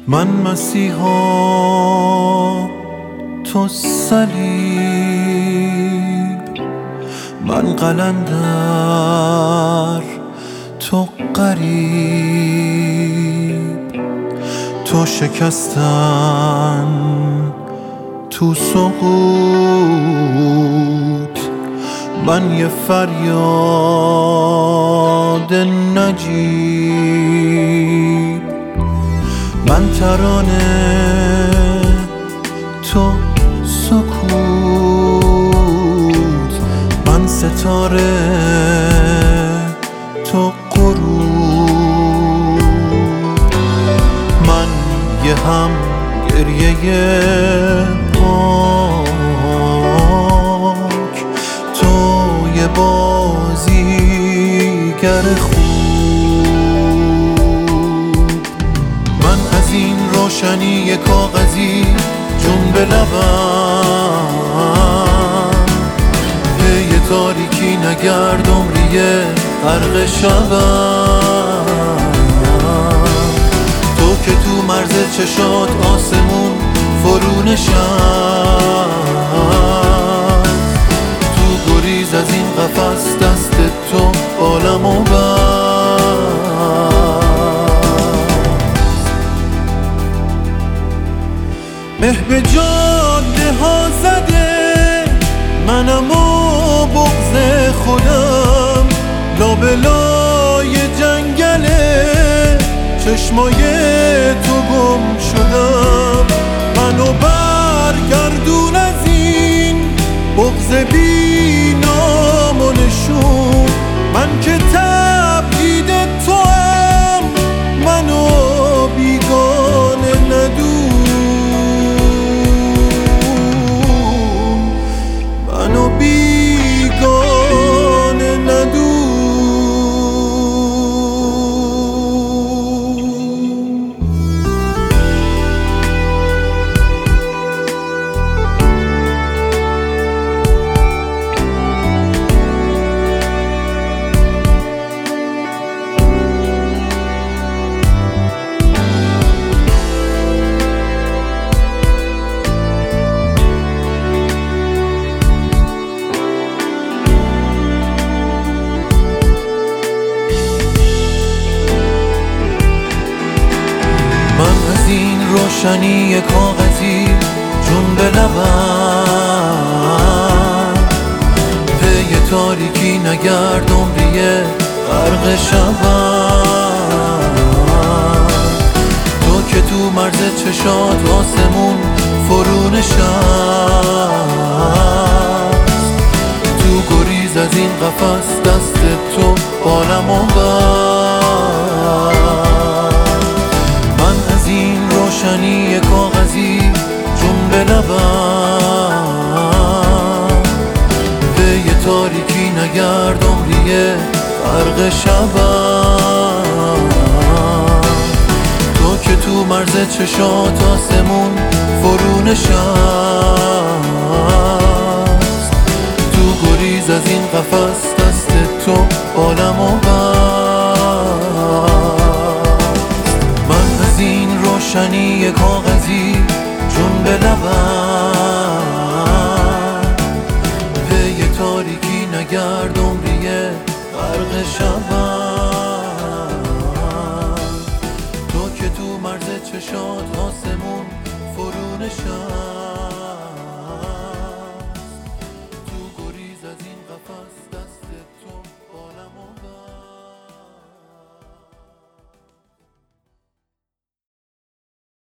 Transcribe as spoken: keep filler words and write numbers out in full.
من مسیحا تو صلیب، من قلندر تو غریب، تو شکستن تو سقوط، من یه فریاد نجیب، من ترانه تو سکوت، من ستاره تو غروب، من یه هم گریه پاک، تو یه بازیگر خوب، من از این روشنی کاغذی جون به لبم، پی تاریکی نگرد عمریه غرق شبم، تو که تو مرز چشات آسمون فرو نشست، تو گریز از این قفس دست تو بالمو بست، مه به جاده ها زده منم و بغض خودم، لابلای جنگله چشمای تو گم شدم، منو برگردون از این بغض بی نام و نشون، من که تبعید تو هم منو بیگانه ندون، منو بیگانه ندون. روشنی کاغذی جون به لبم، پی تاریکی نگرد عمریه غرق شبم، تو که تو مرز چشات آسمون فرو نشست، تو گریز از این قفس دست تو بالمو بست، من از این روشنی کاغذی جون به لبم، پی تاریکی نگرد عمریه غرق شبم، تو که تو مرز چشات آسمون فرو نشست، تو گریز از این قفس دست تو بالمو بست، من از این روشنی کاغذی جون به لبم، پی تاریکی نگرد عمریه غرق شبم، تو که تو مرز چشات آسمون فرو نشست.